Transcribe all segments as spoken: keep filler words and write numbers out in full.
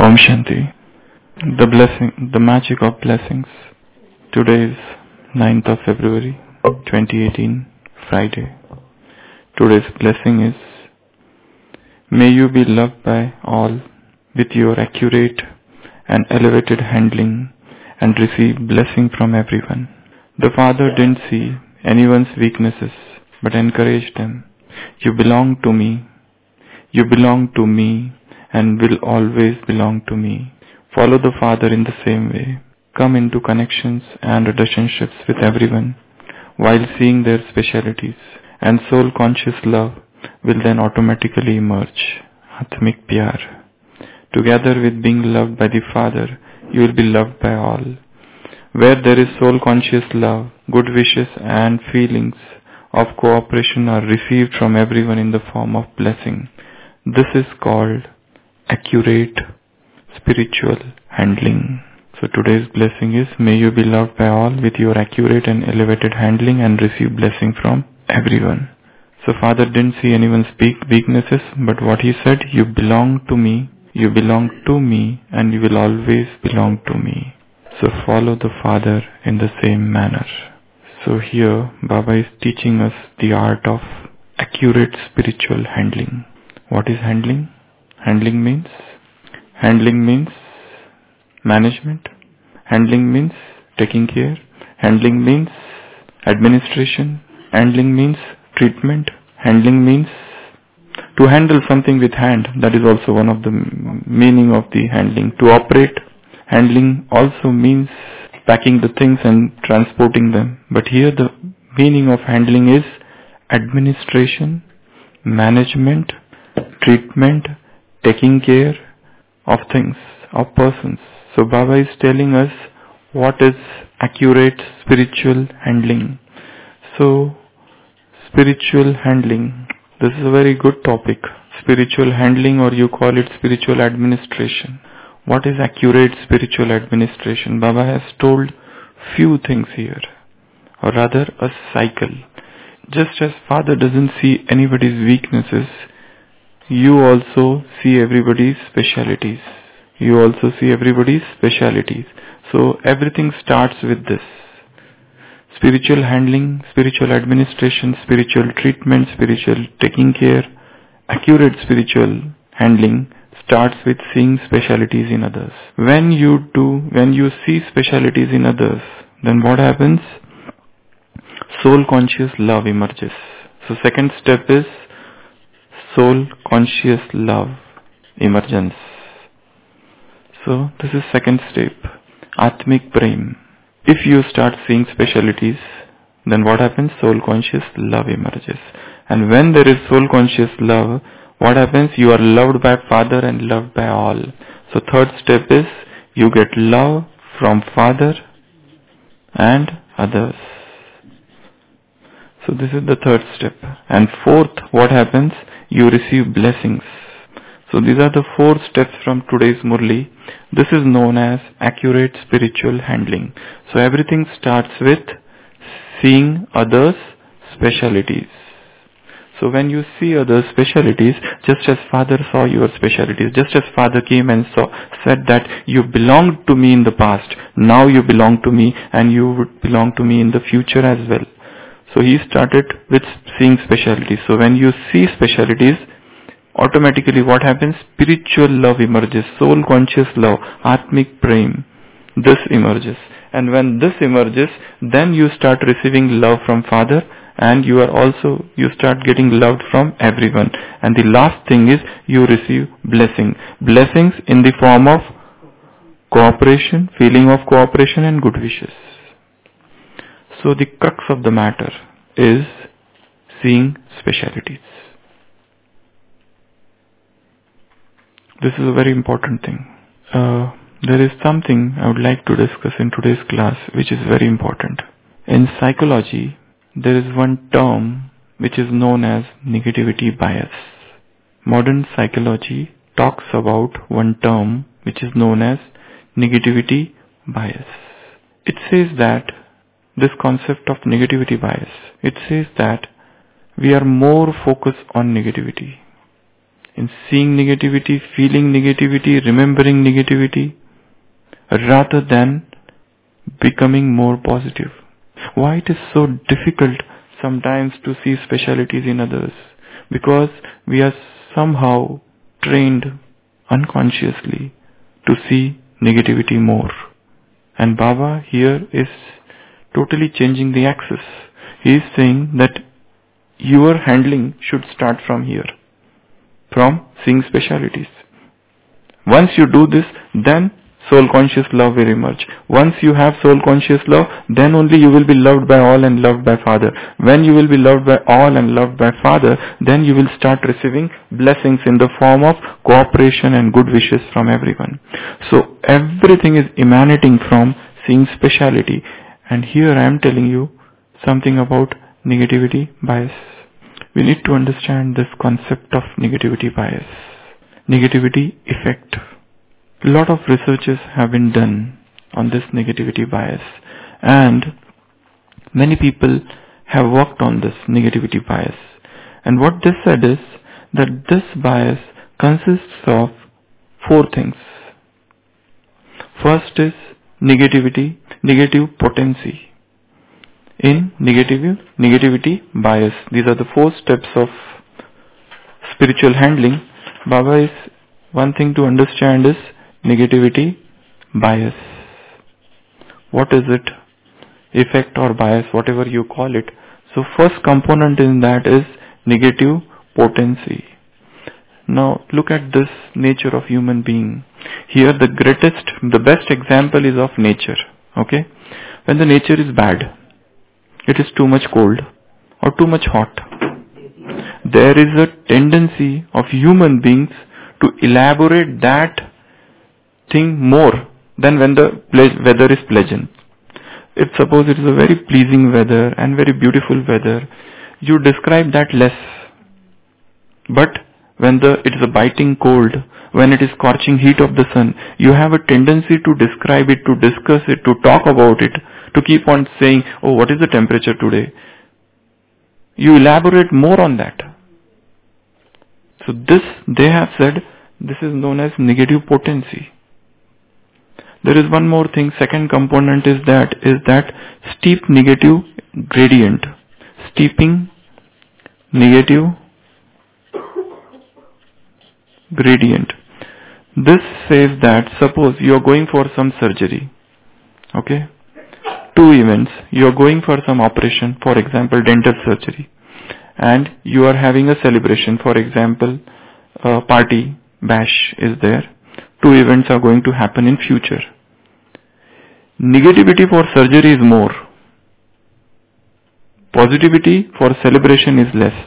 Om Shanti. The blessing, the magic of blessings. Today is ninth of February twenty eighteen, Friday. Today's blessing is, may you be loved by all with your accurate and elevated handling and receive blessing from everyone. The Father didn't see anyone's weaknesses but encouraged them. You belong to me. You belong to me and will always belong to me. Follow the Father in the same way. Come into connections and relationships with everyone while seeing their specialities, and soul-conscious love will then automatically emerge. Atmik Pyar. Together with being loved by the Father, you will be loved by all. Where there is soul-conscious love, good wishes and feelings of cooperation are received from everyone in the form of blessing. This is called accurate spiritual handling. So today's blessing is, may you be loved by all with your accurate and elevated handling and receive blessing from everyone. So Father didn't see anyone's weaknesses, but what he said, you belong to me, you belong to me, and you will always belong to me. So follow the Father in the same manner. So here Baba is teaching us the art of accurate spiritual handling. What is handling? Handling means handling means management. Handling means taking care. Handling means administration. Handling means treatment. Handling means to handle something with hand. That is also one of the meaning of the handling. To operate. Handling also means packing the things and transporting them. But here the meaning of handling is administration, management, treatment, taking care of things, of persons. So Baba is telling us what is accurate spiritual handling. So spiritual handling, this is a very good topic. Spiritual handling, or you call it spiritual administration. What is accurate spiritual administration? Baba has told few things here, or rather a cycle. Just as Father doesn't see anybody's weaknesses, you also see everybody's specialities. You also see everybody's specialities. So everything starts with this. Spiritual handling, spiritual administration, spiritual treatment, spiritual taking care, accurate spiritual handling starts with seeing specialities in others. When you do, when you see specialities in others, then what happens? Soul conscious love emerges. So second step is soul conscious love emergence. So this is second step, Atmik Prem. If you start seeing specialities, then what happens? Soul conscious love emerges. And when there is soul conscious love, what happens? You are loved by Father and loved by all. So third step is, you get love from Father and others. So this is the third step. And fourth, what happens? You receive blessings. So these are the four steps from today's Murli. This is known as accurate spiritual handling. So everything starts with seeing others' specialities. So when you see others' specialities, just as Father saw your specialities, just as Father came and saw, said that you belonged to me in the past, now you belong to me and you would belong to me in the future as well. So he started with seeing specialities. So when you see specialities, automatically what happens? Spiritual love emerges, soul conscious love, Atmik Prem. This emerges. And when this emerges, then you start receiving love from Father, and you are also, you start getting loved from everyone. And the last thing is, you receive blessing. Blessings in the form of cooperation, feeling of cooperation and good wishes. So the crux of the matter is seeing specialities. This is a very important thing. Uh, there is something I would like to discuss in today's class which is very important. In psychology, there is one term which is known as negativity bias. Modern psychology talks about one term which is known as negativity bias. It says that this concept of negativity bias, it says that we are more focused on negativity. in seeing negativity, feeling negativity, remembering negativity, rather than becoming more positive. Why it is so difficult sometimes to see specialities in others? Because we are somehow trained unconsciously to see negativity more. And Baba here is totally changing the axis. He is saying that your handling should start from here, from seeing specialities. Once you do this, then soul conscious love will emerge. Once you have soul conscious love, then only you will be loved by all and loved by Father. When you will be loved by all and loved by Father, then you will start receiving blessings in the form of cooperation and good wishes from everyone. So everything is emanating from seeing speciality. And here I am telling you something about negativity bias. We need to understand this concept of negativity bias. Negativity effect. A lot of researches have been done on this negativity bias, and many people have worked on this negativity bias. And what they said is that this bias consists of four things. First is negativity, negative potency. In negative, negativity bias, these are the four steps of spiritual handling. Baba is, one thing to understand is negativity bias. What is it? Effect or bias, whatever you call it. So first component in that is negative potency. Now look at this nature of human being. Here the greatest, the best example is of nature. Okay? When the nature is bad, it is too much cold or too much hot, there is a tendency of human beings to elaborate that thing more than when the weather is pleasant. If suppose it is a very pleasing weather and very beautiful weather, you describe that less. But when the it is a biting cold, when it is scorching heat of the sun, you have a tendency to describe it, to discuss it, to talk about it, to keep on saying, oh, what is the temperature today? You elaborate more on that. So this, they have said, this is known as negative potency. There is one more thing, second component is that, is that steep negative gradient. Steeping negative gradient. This says that suppose you are going for some surgery. Okay? Two events. You are going for some operation, for example, dental surgery. And you are having a celebration, for example, a party, bash is there. Two events are going to happen in future. Negativity for surgery is more. Positivity for celebration is less.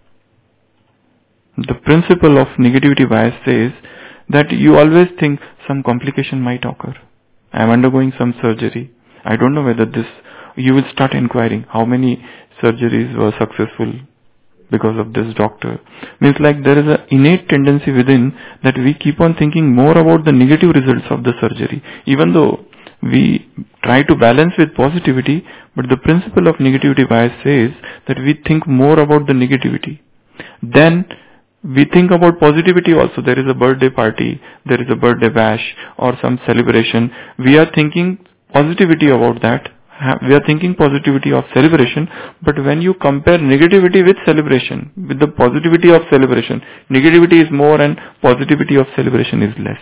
The principle of negativity bias says that you always think some complication might occur. I am undergoing some surgery. I don't know whether this, you will start inquiring how many surgeries were successful because of this doctor. Means like there is an innate tendency within that we keep on thinking more about the negative results of the surgery. Even though we try to balance with positivity, but the principle of negativity bias says that we think more about the negativity. Then we think about positivity also. There is a birthday party, there is a birthday bash or some celebration. We are thinking positivity about that. We are thinking positivity of celebration, but when you compare negativity with celebration, with the positivity of celebration, negativity is more and positivity of celebration is less.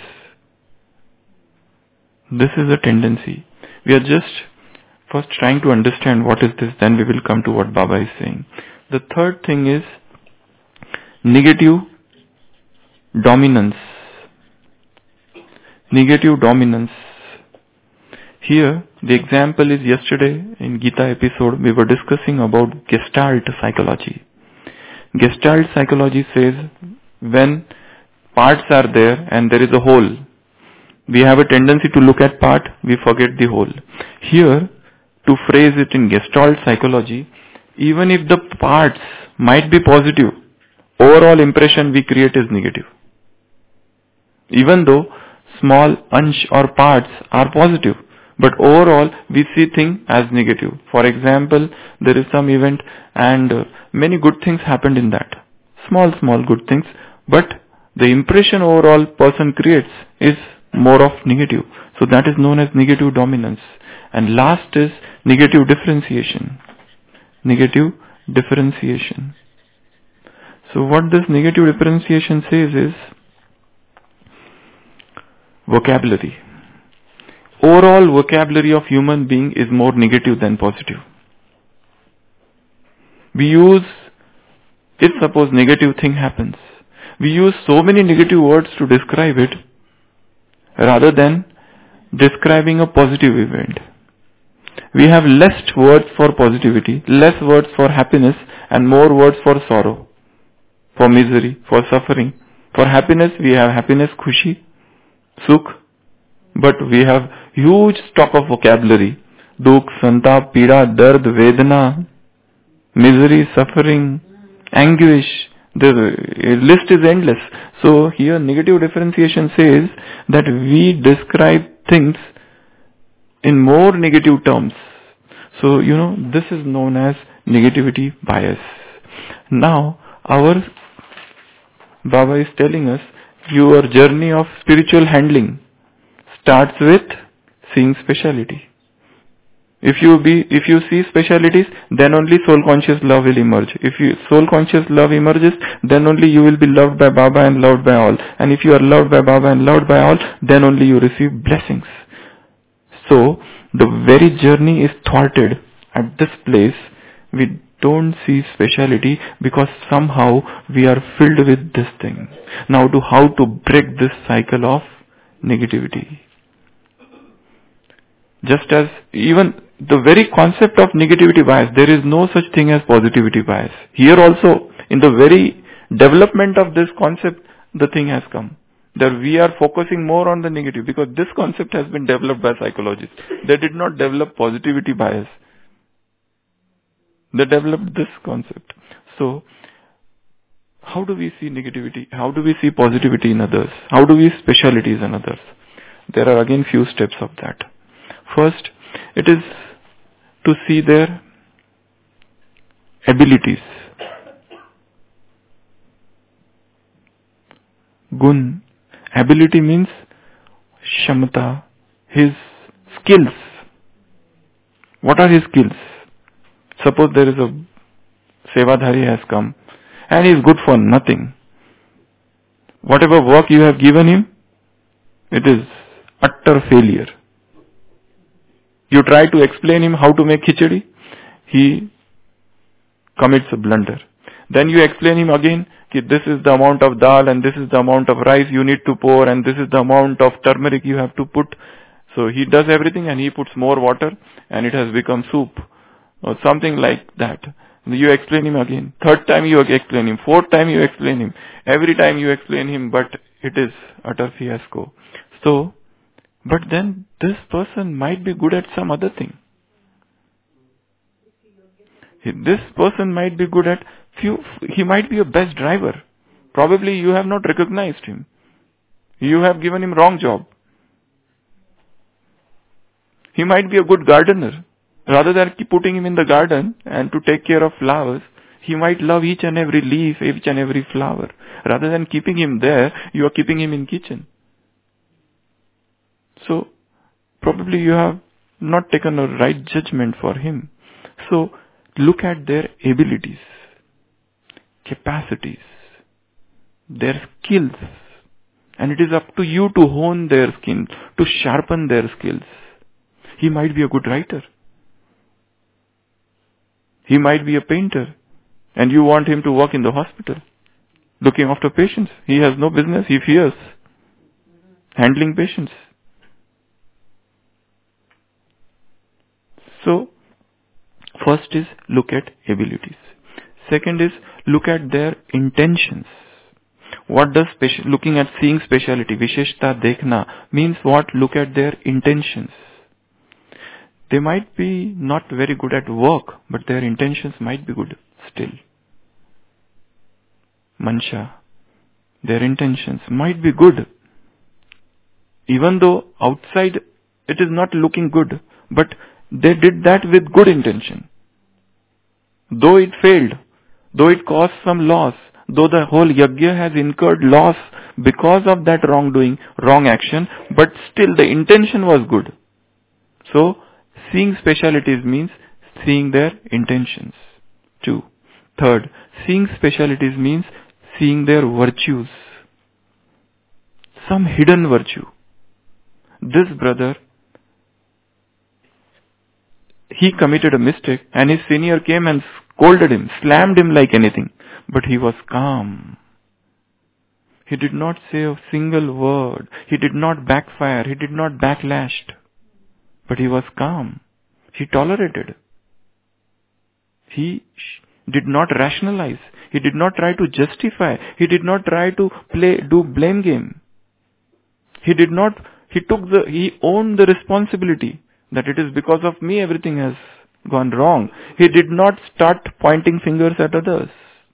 This is a tendency. We are just first trying to understand what is this, then we will come to what Baba is saying. The third thing is negative dominance. Negative dominance. Here, the example is yesterday in Gita episode, we were discussing about Gestalt psychology. Gestalt psychology says when parts are there and there is a whole, we have a tendency to look at part, we forget the whole. Here, to phrase it in Gestalt psychology, even if the parts might be positive, overall impression we create is negative. Even though small ansh or parts are positive, but overall we see things as negative. For example, there is some event and uh, many good things happened in that. Small, small good things, but the impression overall person creates is more of negative. So that is known as negative dominance. And last is negative differentiation. Negative differentiation. So what this negative differentiation says is vocabulary. Overall vocabulary of human being is more negative than positive. We use, if suppose negative thing happens, we use so many negative words to describe it rather than describing a positive event. We have less words for positivity, less words for happiness, and more words for sorrow, for misery, for suffering. For happiness, we have happiness, khushi, sukh, but we have huge stock of vocabulary. Dukh, santap, pida, dard, vedana, misery, suffering, anguish. The list is endless. So here negative differentiation says that we describe things in more negative terms. So, you know, this is known as negativity bias. Now, our Baba is telling us your journey of spiritual handling starts with seeing speciality. If you be, if you see specialities, then only soul conscious love will emerge. If you, soul conscious love emerges, then only you will be loved by Baba and loved by all. And if you are loved by Baba and loved by all, then only you receive blessings. So, the very journey is thwarted at this place. We don't see speciality because somehow we are filled with this thing. Now, to how to break this cycle of negativity. Just as even the very concept of negativity bias, there is no such thing as positivity bias. Here also, in the very development of this concept, the thing has come. That we are focusing more on the negative because this concept has been developed by psychologists. They did not develop positivity bias. They developed this concept. So, how do we see negativity? How do we see positivity in others? How do we see specialities in others? There are again few steps of that. First, it is to see their abilities. Gun. Ability means shamata, his skills. What are his skills? Suppose there is a sevadhari has come and he is good for nothing. Whatever work you have given him, it is utter failure. You try to explain him how to make khichdi, he commits a blunder. Then you explain him again, that this is the amount of dal and this is the amount of rice you need to pour and this is the amount of turmeric you have to put. So he does everything and he puts more water and it has become soup or something like that. You explain him again. Third time you explain him. Fourth time you explain him. Every time you explain him, but it is utter fiasco. So, but then this person might be good at some other thing. This person might be good at few, he might be a best driver. Probably you have not recognized him. You have given him wrong job. He might be a good gardener. Rather than keep putting him in the garden and to take care of flowers, he might love each and every leaf, each and every flower. Rather than keeping him there, you are keeping him in kitchen. So, probably you have not taken a right judgment for him. So, look at their abilities, capacities, their skills. And it is up to you to hone their skills, to sharpen their skills. He might be a good writer. He might be a painter. And you want him to work in the hospital, looking after patients. He has no business. He fears handling patients. So, first is look at abilities. Second is look at their intentions. What does speci- looking at seeing speciality, visheshta dekhna, means what? Look at their intentions. They might be not very good at work, but their intentions might be good still. Mansha, their intentions might be good. Even though outside it is not looking good, but they did that with good intention. Though it failed, though it caused some loss, though the whole yajna has incurred loss because of that wrongdoing, wrong action, but still the intention was good. So, seeing specialities means seeing their intentions. Two. Third, seeing specialities means seeing their virtues. Some hidden virtue. This brother, he committed a mistake and his senior came and scolded him, slammed him like anything. But he was calm. He did not say a single word. He did not backfire. He did not backlash. But he was calm. He tolerated. He did not rationalize. He did not try to justify. He did not try to play, do blame game. He did not, he took the, he owned the responsibility that it is because of me everything has gone wrong. He did not start pointing fingers at others.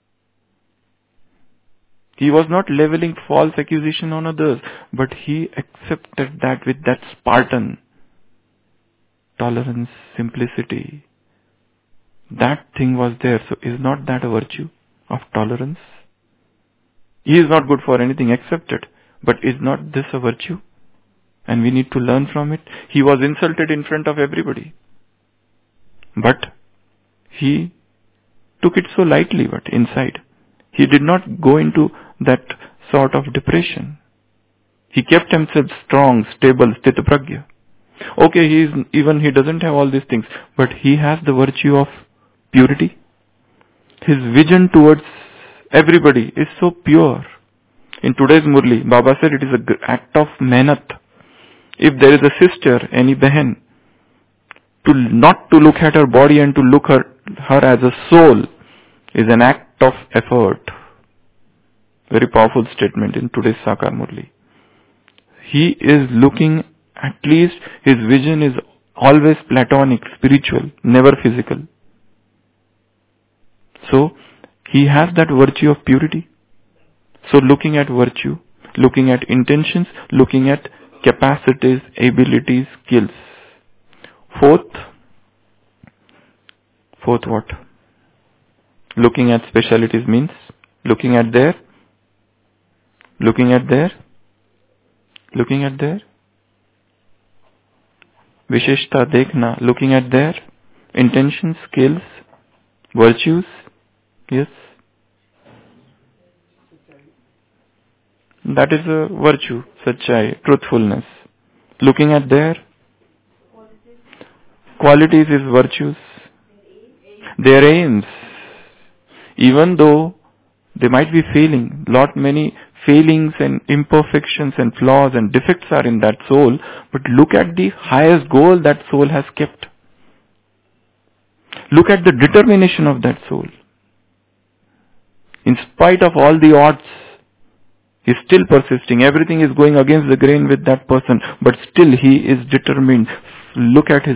He was not leveling false accusation on others, but he accepted that with that Spartan tolerance, simplicity. That thing was there. So is not that a virtue of tolerance? He is not good for anything accepted. But is not this a virtue? And we need to learn from it. He was insulted in front of everybody. But he took it so lightly, but inside. He did not go into that sort of depression. He kept himself strong, stable, sthita pragya. Okay, he is, even he doesn't have all these things, but he has the virtue of purity. His vision towards everybody is so pure. In today's Murli, Baba said it is an act of mehnat. If there is a sister, any behan, to not to look at her body and to look her, her as a soul is an act of effort. Very powerful statement in today's Sakar Murli. He is looking, at least his vision is always platonic, spiritual, never physical. So, he has that virtue of purity. So looking at virtue, looking at intentions, looking at capacities, abilities, skills. Fourth, fourth what? Looking at specialities means looking at their, looking at their, looking at their, Visheshta dekhna, looking at their intentions, skills, virtues, yes. That is a virtue, sachai, truthfulness. Looking at their qualities is virtues. Their aims. Even though they might be failing, lot many failings and imperfections and flaws and defects are in that soul, but look at the highest goal that soul has kept. Look at the determination of that soul. In spite of all the odds, he is still persisting. Everything is going against the grain with that person, but still he is determined. Look at his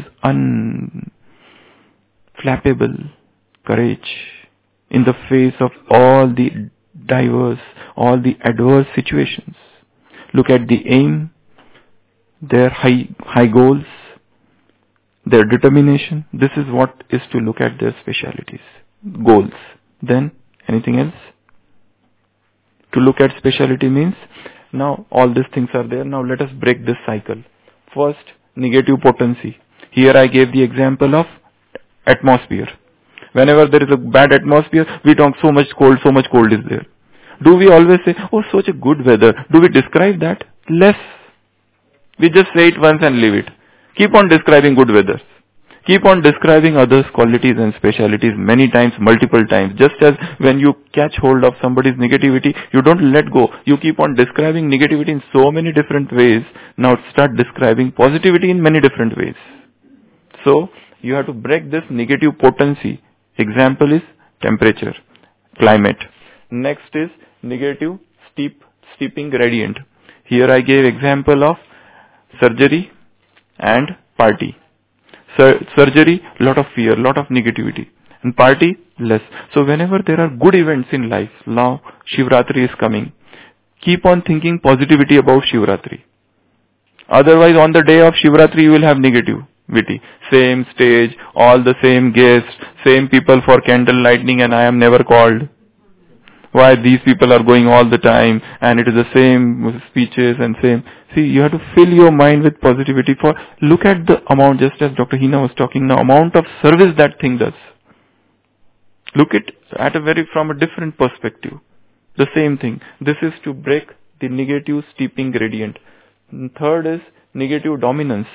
unflappable courage in the face of all the diverse, all the adverse situations. Look at the aim, their high, high goals, their determination. This is what is to look at their specialities, goals. Then, anything else? To look at speciality means, now all these things are there. Now let us break this cycle. First, negative potency. Here I gave the example of atmosphere. Whenever there is a bad atmosphere, we talk so much cold, so much cold is there. Do we always say, oh, such a good weather? Do we describe that? Less. We just say it once and leave it. Keep on describing good weather. Keep on describing others' qualities and specialities many times, multiple times. Just as when you catch hold of somebody's negativity, you don't let go. You keep on describing negativity in so many different ways. Now start describing positivity in many different ways. So, you have to break this negative potency. Example is temperature, climate. Next is negative steep, steeping gradient. Here I gave example of surgery and party. Sur- surgery, lot of fear, lot of negativity. And party, less. So whenever there are good events in life, now Shivratri is coming, keep on thinking positivity about Shivratri. Otherwise on the day of Shivratri you will have negativity. Same stage, all the same guests, same people for candle lighting and I am never called. why these people are going all the time and it is the same speeches and same. See, you have to fill your mind with positivity. For look at the amount, just as Doctor Hina was talking now, amount of service that thing does. Look at at a very from a different perspective. The same thing. This is to break the negative steeping gradient. And third is negative dominance.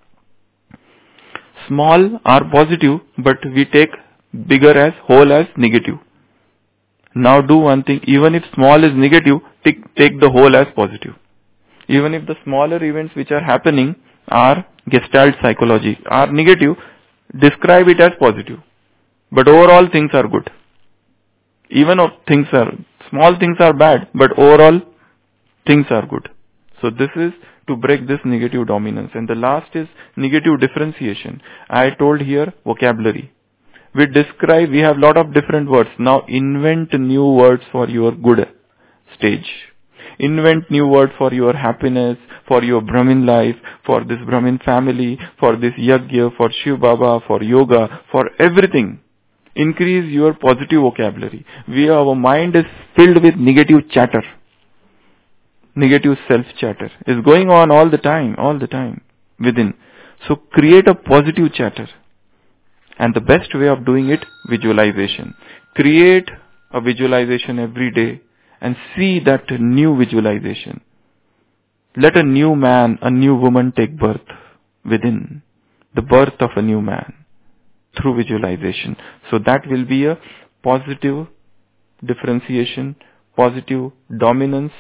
Small are positive, but we take bigger as whole as negative. Now do one thing. Even if small is negative, take, take the whole as positive. Even if the smaller events which are happening are Gestalt psychology, are negative, describe it as positive. But overall things are good. Even if things are, small things are bad, but overall things are good. So this is to break this negative dominance. And the last is negative differentiation. I told here vocabulary. We describe, we have lot of different words. Now invent new words for your good stage. Invent new words for your happiness, for your Brahmin life, for this Brahmin family, for this Yajna, for Shiv Baba, for yoga, for everything. Increase your positive vocabulary. We, our mind is filled with negative chatter. Negative self-chatter is going on all the time, all the time within. So create a positive chatter. And the best way of doing it, visualization. Create a visualization every day and see that new visualization. Let a new man, a new woman take birth within. The birth of a new man through visualization. So that will be a positive differentiation, positive dominance,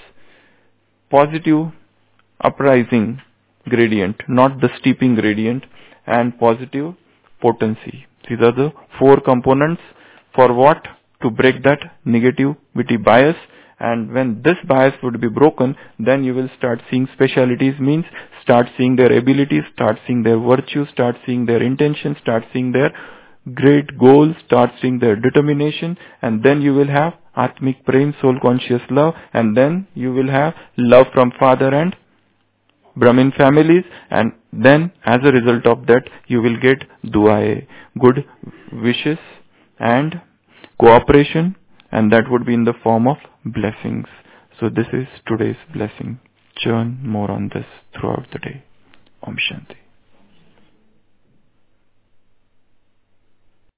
positive uprising gradient, not the steeping gradient, and positive potency. These are the four components for what? To break that negativity bias. And when this bias would be broken, then you will start seeing specialities, means start seeing their abilities, start seeing their virtues, start seeing their intentions, start seeing their great goals, start seeing their determination, and then you will have Atmic Prem, soul conscious love, and then you will have love from father and Brahmin families, and then as a result of that you will get duae, good wishes and cooperation, and that would be in the form of blessings. So this is today's blessing. Churn more on this throughout the day. Om Shanti.